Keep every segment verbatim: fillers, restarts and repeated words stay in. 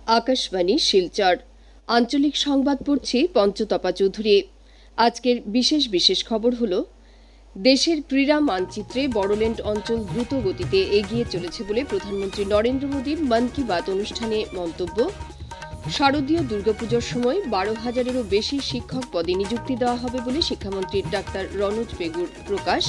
আকাশবাণী শিলচর আঞ্চলিক সংবাদ পড়ছি পঞ্চতপা চৌধুরী। আজকের বিশেষ বিশেষ খবর হল, দেশের ক্রীড়া মানচিত্রে বড়োল্যান্ড অঞ্চল দ্রুত গতিতে এগিয়ে চলেছে বলে প্রধানমন্ত্রী নরেন্দ্র মোদীর মন কি বাত অনুষ্ঠানে মন্তব্য। শারদীয় দুর্গাপুজোর সময় বারো হাজারেরও বেশি শিক্ষক পদে নিযুক্তি দেওয়া হবে বলে শিক্ষামন্ত্রী ডাক্তার রনোজ পেগুর প্রকাশ।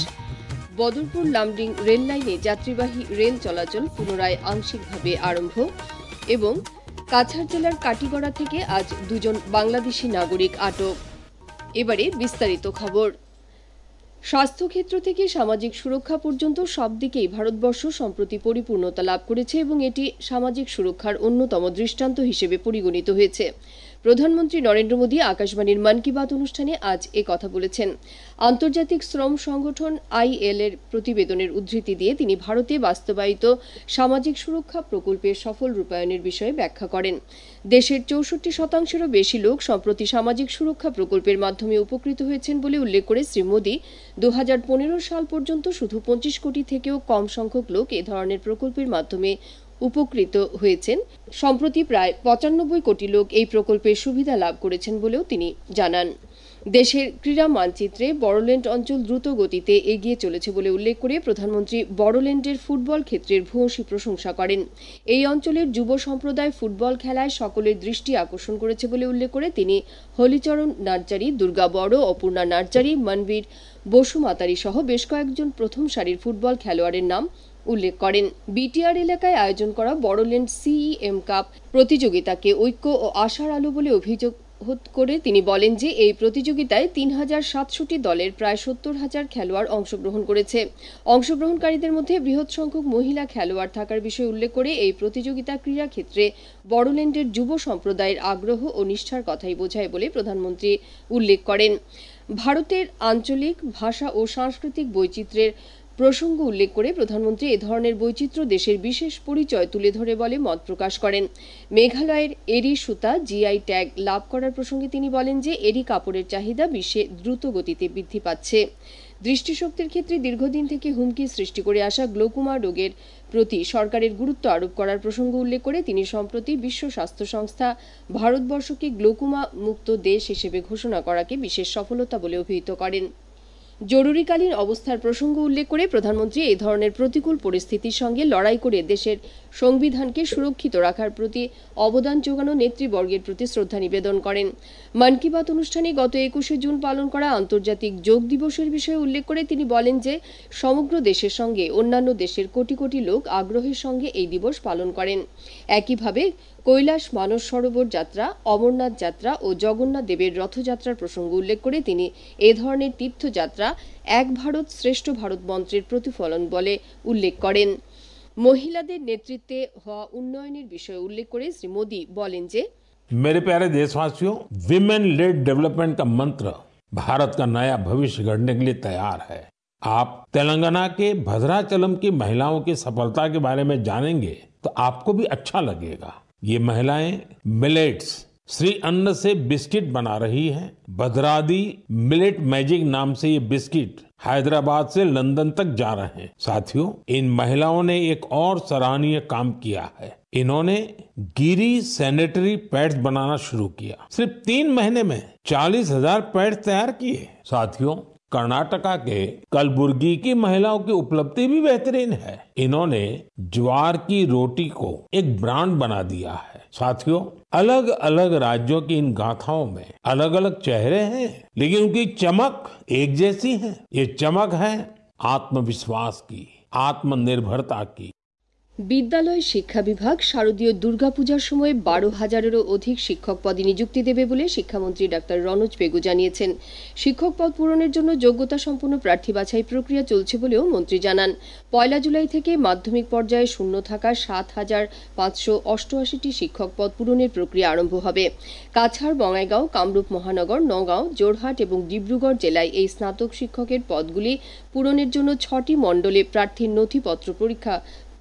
বদরপুর লামডিং রেল লাইনে যাত্রীবাহী রেল চলাচল পুনরায় আংশিকভাবে আরম্ভ। এবং কাছাড় জেলার কাটিগড়া থেকে আজ দুজন বাংলাদেশি নাগরিক আটক। এবারে বিস্তারিত খবর। স্বাস্থ্যক্ষেত্র থেকে সামাজিক সুরক্ষা পর্যন্ত সব দিকেই ভারতবর্ষ সম্প্রতি পরিপূর্ণতা লাভ করেছে এবং এটি সামাজিক সুরক্ষার অন্যতম দৃষ্টান্ত হিসেবে পরিগণিত হয়েছে। প্রধানমন্ত্রী নরেন্দ্র মোদী আকাশবাণীর মন কি বাত অনুষ্ঠানে আজ এ কথা বলেছেন। আন্তর্জাতিক শ্রম সংগঠন আইএল এর প্রতিবেদনের উদ্ধৃতি দিয়ে তিনি ভারতে বাস্তবায়িত সামাজিক সুরক্ষা প্রকল্পের সফল রূপায়ণের বিষয়ে ব্যাখ্যা করেন। দেশের চৌষট্টি শতাংশেরও বেশি লোক সম্প্রতি সামাজিক সুরক্ষা প্রকল্পের মাধ্যমে উপকৃত হয়েছেন বলে উল্লেখ করে শ্রী মোদী দু হাজার পনেরো সাল পর্যন্ত শুধু পঁচিশ কোটি থেকেও কম সংখ্যক লোক এ ধরনের প্রকল্পের মাধ্যমে উপকৃত হয়েছেন। সম্প্রতি প্রায় পঁচানব্বই কোটি লোক এই প্রকল্পের সুবিধা লাভ করেছেন বলেও তিনি জানান। দেশের ক্রীড়া মানচিত্রে বড়োল্যান্ড অঞ্চল দ্রুত গতিতে এগিয়ে চলেছে বলে উল্লেখ করে প্রধানমন্ত্রী বড়োল্যান্ডের ফুটবল ক্ষেত্রের ভূয়সী প্রশংসা করেন। এই অঞ্চলের যুব সম্প্রদায় ফুটবল খেলায় সকলের দৃষ্টি আকর্ষণ করেছে বলে উল্লেখ করে তিনি হলিচরণ নার্জারি, দুর্গা বড়, অপূর্ণা নার্জারি, মনবীর বসুমাতারি সহ বেশ কয়েকজন প্রথম সারির ফুটবল খেলোয়াড়ের নাম উল্লেখ করেন। বিটিআর এলাকায় আয়োজন করা বড়োল্যান্ড সিইএম কাপ প্রতিযোগিতাকে ঐক্য ও আশার আলো বলে অভিযোগ করে তিনি বলেন যে এই প্রতিযোগিতায় তিন হাজার সাতশোটি দলের প্রায় সত্তর হাজার খেলোয়াড় অংশগ্রহণ করেছে। অংশগ্রহণকারীদের মধ্যে বৃহৎ সংখ্যক মহিলা খেলোয়াড় থাকার বিষয়ে উল্লেখ করে এই প্রতিযোগিতা ক্রীড়া ক্ষেত্রে বড়োল্যান্ডের যুব সম্প্রদায়ের আগ্রহ ও নিষ্ঠার কথাই বোঝায় বলে প্রধানমন্ত্রী উল্লেখ করেন। ভারতের আঞ্চলিক ভাষা ও সাংস্কৃতিক বৈচিত্র্যের প্রসঙ্গ উল্লেখ করে প্রধানমন্ত্রী এ ধরনের বৈচিত্র্য দেশের বিশেষ পরিচয় তুলে ধরে বলে মত প্রকাশ করেন। মেঘালয়ের এরি সুতা জিআই ট্যাগ লাভ করার প্রসঙ্গে তিনি বলেন যে এরি কাপড়ের চাহিদা বিশ্বে দ্রুত গতিতে বৃদ্ধি পাচ্ছে। দৃষ্টিশক্তির ক্ষেত্রে দীর্ঘদিন থেকে হুমকি সৃষ্টি করে আসা গ্লোকোমা রোগের প্রতি সরকারের গুরুত্ব আরোপ করার প্রসঙ্গ উল্লেখ করে তিনি সম্প্রতি বিশ্ব স্বাস্থ্য সংস্থা ভারতবর্ষকে গ্লোকোমা মুক্ত দেশ হিসেবে ঘোষণা করাকে বিশেষ সফলতা বলে অভিহিত করেন। জরুরিকালীন অবস্থার প্রসঙ্গ উল্লেখ করে প্রধানমন্ত্রী এই ধরনের প্রতিকূল পরিস্থিতির সঙ্গে লড়াই করে দেশের সংবিধানকে সুরক্ষিত রাখার প্রতি অবদান যোগানো নেতৃবর্গের প্রতি শ্রদ্ধা নিবেদন করেন। মন কি বাত অনুষ্ঠানে গত একুশে জুন পালন করা আন্তর্জাতিক যোগ দিবসের বিষয়ে উল্লেখ করে তিনি বলেন যে সমগ্র দেশের সঙ্গে অন্যান্য দেশের কোটি কোটি লোক আগ্রহের সঙ্গে এই দিবস পালন করেন। একইভাবে কৈলাস মানস সরোবর যাত্রা, অমরনাথ যাত্রা ও জগন্নাথ দেবের রথযাত্রার প্রসঙ্গ উল্লেখ করে তিনি এ ধরনের তীর্থযাত্রা এক ভারত শ্রেষ্ঠ ভারত মন্ত্রের প্রতিফলন বলে উল্লেখ করেন। মহিলাদের নেতৃত্বে হওয়া উন্নয়নের বিষয়ে উল্লেখ করে শ্রী মোদী বলেন যে मेरे प्यारे देशवासियों, विमेन लेड डेवलपमेंट का मंत्र भारत का नया भविष्य गढ़ने के लिए तैयार है। आप तेलंगाना के भद्राचलम की महिलाओं की सफलता के बारे में जानेंगे तो आपको भी अच्छा लगेगा। ये महिलाएं मिलेट्स श्री अन्न से बिस्किट बना रही हैं। भद्रादी मिलेट मैजिक नाम से ये बिस्किट हैदराबाद से लंदन तक जा रहे हैं। साथियों, इन महिलाओं ने एक और सराहनीय काम किया है। इन्होंने गिरी सैनिटरी पैड्स बनाना शुरू किया। सिर्फ तीन महीने में चालीस हजार पैड्स तैयार किए। साथियों, कर्नाटका के कलबुर्गी की महिलाओं की उपलब्धि भी बेहतरीन है। इन्होंने ज्वार की रोटी को एक ब्रांड बना दिया है। साथियों, अलग अलग राज्यों की इन गाथाओं में अलग अलग चेहरे हैं, लेकिन उनकी चमक एक जैसी है। ये चमक है आत्मविश्वास की, आत्मनिर्भरता की। বিদ্যালয় শিক্ষা বিভাগ শারদীয় দুর্গাপূজার সময় বারো হাজারেরও অধিক শিক্ষক পদে নিযুক্তি দেবে বলে শিক্ষামন্ত্রী ডাক্তার রনোজ পেগু জানিয়েছেন। শিক্ষক পদ পূরণের জন্য যোগ্যতা সম্পন্ন প্রার্থী বাছাই প্রক্রিয়া চলছে বলেও মন্ত্রী জানান। পয়লা জুলাই থেকে মাধ্যমিক পর্যায়ে শূন্য থাকা সাত হাজার পাঁচশো অষ্টআশিটি শিক্ষক পদ পূরণের প্রক্রিয়া আরম্ভ হবে। কাছাড়, বঙ্গাইগাঁও, কামরূপ মহানগর, নগাঁও, জোরহাট এবং ডিব্রুগড় জেলায় এই স্নাতক শিক্ষকের পদগুলি পূরণের জন্য ছটি মণ্ডলে প্রার্থীর নথিপত্র পরীক্ষা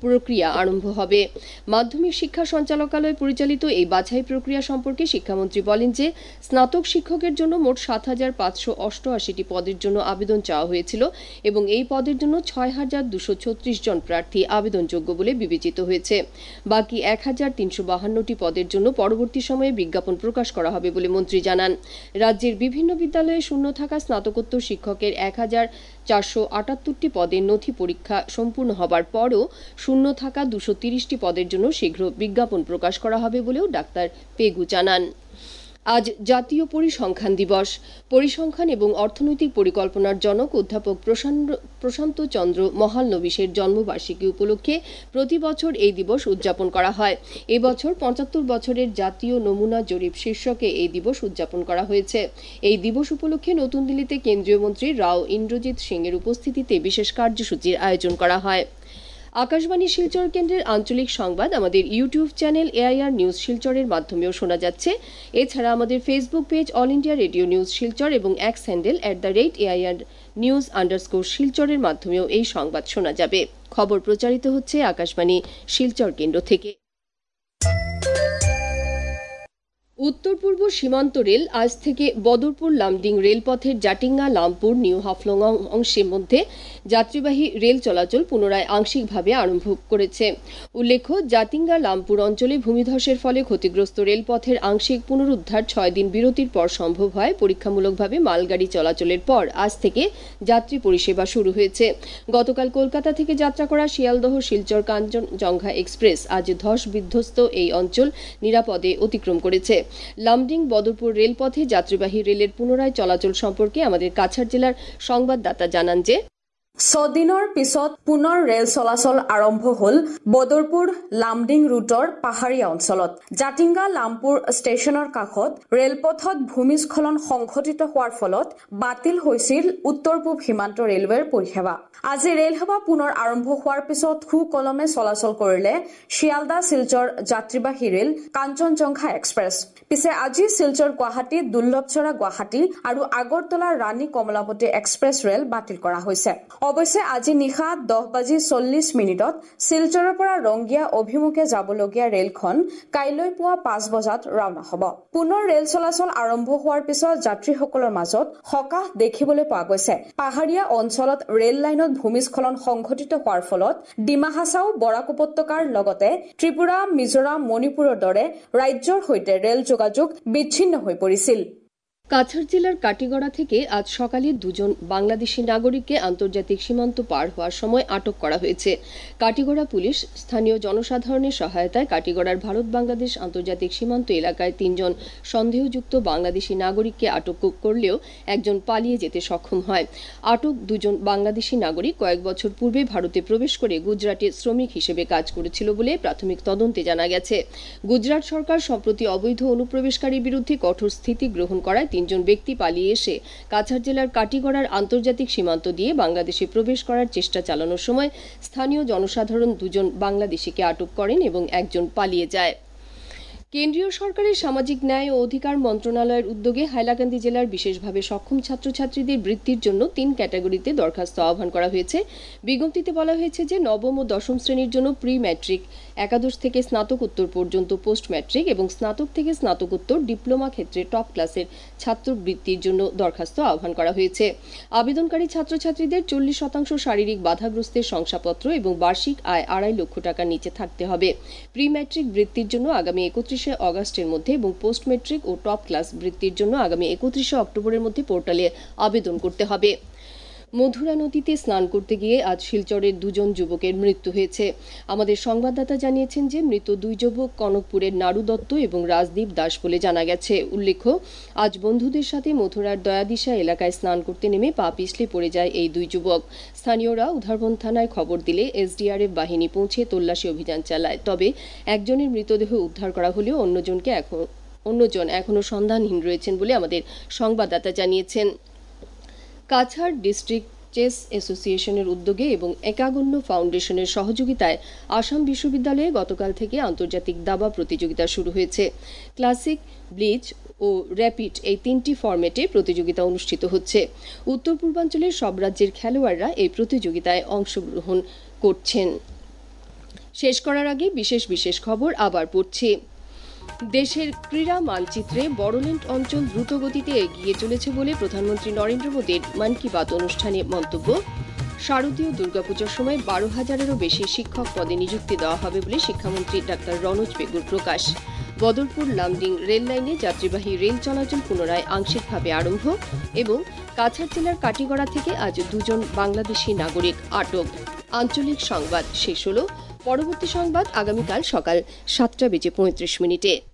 প্রক্রিয়া আরম্ভ হবে। মাধ্যমিক শিক্ষা সঞ্চালকালয় পরিচালিত এই বাছাই প্রক্রিয়া সম্পর্কে শিক্ষামন্ত্রী বলেন যে স্নাতক শিক্ষকের জন্য মোট সাত হাজার পাঁচশো অষ্টআশিটি পদের জন্য আবেদন চাওয়া হয়েছিল এবং এই পদের জন্য ছয় হাজার দুশো ছত্রিশ জন প্রার্থী আবেদনযোগ্য বলে বিবেচিত হয়েছে। বাকি এক হাজার তিনশো বাহান্নটি পদের জন্য পরবর্তী সময়ে বিজ্ঞাপন প্রকাশ করা হবে বলে মন্ত্রী জানান। রাজ্যের বিভিন্ন বিদ্যালয়ে শূন্য থাকা স্নাতকোত্তর শিক্ষকের এক হাজার চারশো আটাত্তরটি পদের নথি পরীক্ষা সম্পূর্ণ হবার পরও শূন্য থাকা দুশো তিরিশটি পদের জন্য শীঘ্র বিজ্ঞাপন প্রকাশ করা হবে বলেও ডাক্তার পেগু জানান। আজ জাতীয় পরিসংখ্যান দিবস। পরিসংখ্যান এবং অর্থনৈতিক পরিকল্পনার জনক অধ্যাপক প্রশান্ত চন্দ্র মহালনবিশের জন্মবার্ষিকী উপলক্ষে প্রতি বছর এই দিবস উদযাপন করা হয়। এবছর পঁচাত্তর বছরের জাতীয় নমুনা জরিপ শীর্ষকে এই দিবস উদযাপন করা হয়েছে। এই দিবস উপলক্ষে নতুন দিল্লিতে কেন্দ্রীয় মন্ত্রী রাও ইন্দ্রজিৎ সিং এর উপস্থিতিতে বিশেষ কার্যসূচির আয়োজন করা হয়। আকাশবাণী শিলচর কেন্দ্রের আঞ্চলিক সংবাদ আমাদের ইউটিউব চ্যানেল এআইআর নিউজ শিলচরের মাধ্যমেও শোনা যাচ্ছে। এছাড়া আমাদের Facebook page All India Radio News Silchar এবং X handle at the rate AIR news underscore শিলচরের মাধ্যমেও এই সংবাদ শোনা যাবে। খবর প্রচারিত হচ্ছে আকাশবাণী শিলচর কেন্দ্র থেকে। উত্তর পূর্ব সীমান্ত রেল আজ থেকে বদরপুর লামডিং রেলপথের জাটিঙ্গা লামপুর নিউ হাফলং অংশের মধ্যে যাত্রীবাহী রেল চলাচল পুনরায় আংশিকভাবে আরম্ভ করেছে। উল্লেখ্য, জাতিঙ্গা লামপুর অঞ্চলে ভূমিধসের ফলে ক্ষতিগ্রস্ত রেলপথের আংশিক পুনরুদ্ধার ছয় দিন বিরতির পর সম্ভব হয়। পরীক্ষামূলকভাবে মালগাড়ি চলাচলের পর আজ থেকে যাত্রী পরিষেবা শুরু হয়েছে। গতকাল কলকাতা থেকে যাত্রা করা শিয়ালদহ শিলচর কাঞ্চনজঙ্ঘা এক্সপ্রেস আজ ধস বিধ্বস্ত এই অঞ্চল নিরাপদে অতিক্রম করেছে। লামডিং বদরপুর রেলপথে যাত্রীবাহী রেলের পুনরায় চলাচল সম্পর্কে আমাদের কাছাড় জেলার সংবাদদাতা জানান যে ছদিনৰ পিছত পুনৰ ৰেল চলাচল আৰম্ভ হল বদৰপুৰ লামডিং ৰুটৰ পাহাৰীয়া অঞ্চলত। জাতিংগা লামপুৰ ষ্টেচনৰ কাষত ৰেলপথত ভূমিস্খলন সংঘটিত হোৱাৰ ফলত বাতিল হৈছিল উত্তৰ পূব সীমান্ত ৰেলৱেৰ পৰিষেবা। আজি ৰেলসেৱা পুনৰ আৰম্ভ হোৱাৰ পিছত সুকলমে চলাচল কৰিলে শিয়ালদা শিলচৰ যাত্ৰীবাহী ৰেল কাঞ্চনজঙ্ঘা এক্সপ্ৰেছ। পিছে আজি শিলচৰ গুৱাহাটী, দুৰ্লভচৰা গুৱাহাটী আৰু আগৰতলা ৰাণী কমলাপতি এক্সপ্ৰেছ ৰেল বাতিল কৰা হৈছে। অৱশ্যে আজি নিশা দহ বাজি চল্লিছ মিনিটত শিলচৰৰ পৰা ৰংগিয়া অভিমুখে যাবলগীয়া ৰেলখন কাইলৈ পুৱা পাঁচ বজাত ৰাওনা হ'ব। পুনৰ ৰেল চলাচল আৰম্ভ হোৱাৰ পিছত যাত্ৰীসকলৰ মাজত সকাহ দেখিবলৈ পোৱা গৈছে। পাহাৰীয়া অঞ্চলত ৰেল লাইনত ভূমিস্খলন সংঘটিত হোৱাৰ ফলত ডিমা হাছাও, বৰাক উপত্যকাৰ লগতে ত্ৰিপুৰা, মিজোৰাম, মণিপুৰৰ দৰে ৰাজ্যৰ সৈতে ৰেল যোগাযোগ বিচ্ছিন্ন হৈ পৰিছিল। কাছাড় জেলার কাটিগড়া থেকে আজ সকালে দুজন বাংলাদেশি নাগরিককে আন্তর্জাতিক সীমান্ত পার হওয়ার সময় আটক করা হয়েছে। কাটিগড়া পুলিশ স্থানীয় জনসাধারণের সহায়তায় কাটিগড়ার ভারত বাংলাদেশ আন্তর্জাতিক সীমান্ত এলাকায় তিনজন সন্দেহযুক্ত বাংলাদেশি নাগরিককে আটক করলেও একজন পালিয়ে যেতে সক্ষম হয়। আটক দুজন বাংলাদেশি নাগরিক কয়েক বছর পূর্বে ভারতে প্রবেশ করে গুজরাটে শ্রমিক হিসেবে কাজ করেছিল বলে প্রাথমিক তদন্তে জানা গেছে। গুজরাট সরকার সম্প্রতি অবৈধ অনুপ্রবেশকারীর বিরুদ্ধে কঠোর স্থিতি গ্রহণ করায় তিনজন ব্যক্তি পালিয়ে এসে কাছাড় জেলার কাটিগড়ার আন্তর্জাতিক সীমান্ত দিয়ে বাংলাদেশে প্রবেশ করার চেষ্টা চালানোর সময় স্থানীয় জনসাধারণ দুজন বাংলাদেশিকে আটক করেন এবং একজন পালিয়ে যায়। কেন্দ্রীয় সরকারের সামাজিক ন্যায় ও অধিকার মন্ত্রণালয়ের উদ্যোগে হাইলাকান্দি জেলার বিশেষভাবে সক্ষম ছাত্রছাত্রীদের বৃত্তির জন্য তিন ক্যাটাগরিতে দরখাস্ত আহ্বান করা হয়েছে। বিজ্ঞপ্তিতে বলা হয়েছে যে নবম ও দশম শ্রেণীর জন্য প্রি ম্যাট্রিক, একাদশ থেকে স্নাতকোত্তর পর্যন্ত পোস্ট ম্যাট্রিক এবং স্নাতক থেকে স্নাতকোত্তর ডিপ্লোমা ক্ষেত্রে টপ ক্লাসের ছাত্রবৃত্তির জন্য দরখাস্ত আহ্বান করা হয়েছে। আবেদনকারী ছাত্রছাত্রীদের চল্লিশ শতাংশ শারীরিক বাধাগ্রস্তের শংসাপত্র এবং বার্ষিক আয় আড়াই লক্ষ টাকার নিচে থাকতে হবে। প্রি ম্যাট্রিক বৃত্তির জন্য আগামী একত্রিশ অগাস্টের মধ্যে এবং পোস্ট মেট্রিক ও টপ ক্লাস বৃত্তির জন্য আগামী একত্রিশে অক্টোবরের মধ্যে পোর্টালে আবেদন করতে হবে। মধুরা নদীতে স্নান করতে গিয়ে আজ শিলচরের দুজন যুবকের মৃত্যু হয়েছে। আমাদের সংবাদদাতা জানিয়েছেন যে মৃত দুই যুবক কনকপুরের নারু দত্ত এবং রাজদীপ দাস বলে জানা গেছে। উল্লেখ্য, আজ বন্ধুদের সাথে মথুরার দয়াদিশা এলাকায় স্নান করতে নেমে পা পিছলে পড়ে যায় এই দুই যুবক। স্থানীয়রা উধারবন থানায় খবর দিলে এসডিআরএফ বাহিনী পৌঁছে তল্লাশি অভিযান চালায়। তবে একজনের মৃতদেহ উদ্ধার করা হলেও অন্যজনকে এখন অন্যজন এখনও সন্ধানহীন রয়েছেন বলে আমাদের সংবাদদাতা জানিয়েছেন। কাছাড় ডিস্ট্রিক্ট চেস অ্যাসোসিয়েশনের উদ্যোগে এবং একাগণ্য ফাউন্ডেশনের সহযোগিতায় আসাম বিশ্ববিদ্যালয়ে গতকাল থেকে আন্তর্জাতিক দাবা প্রতিযোগিতা শুরু হয়েছে। ক্লাসিক, ব্লিচ ও র্যাপিড এই তিনটি ফরম্যাটে প্রতিযোগিতা অনুষ্ঠিত হচ্ছে। উত্তর পূর্বাঞ্চলের সব রাজ্যের খেলোয়াড়রা এই প্রতিযোগিতায় অংশগ্রহণ করছেন। শেষ করার আগে বিশেষ বিশেষ খবর আবার পড়ছি। দেশের ক্রীড়া মানচিত্রে বড়োল্যান্ড অঞ্চল দ্রুতগতিতে এগিয়ে চলেছে বলে প্রধানমন্ত্রী নরেন্দ্র মোদীর মন কি বাত অনুষ্ঠানে মন্তব্য। শারদীয় দুর্গাপুজোর সময় বারো হাজারেরও বেশি শিক্ষক পদে নিযুক্তি দেওয়া হবে বলে শিক্ষামন্ত্রী ডাক্তার রনোজ পেগুর প্রকাশ। বদরপুর লামডিং রেল লাইনে যাত্রীবাহী রেল চলাচল পুনরায় আংশিকভাবে আরম্ভ এবং কাছাড় জেলার কাটিগড়া থেকে আজ দুজন বাংলাদেশি নাগরিক আটক। আঞ্চলিক সংবাদ শেষ হল। পরবর্তী সংবাদ আগামীকাল সকাল সাতটা বেজে পঁয়ত্রিশ মিনিটে।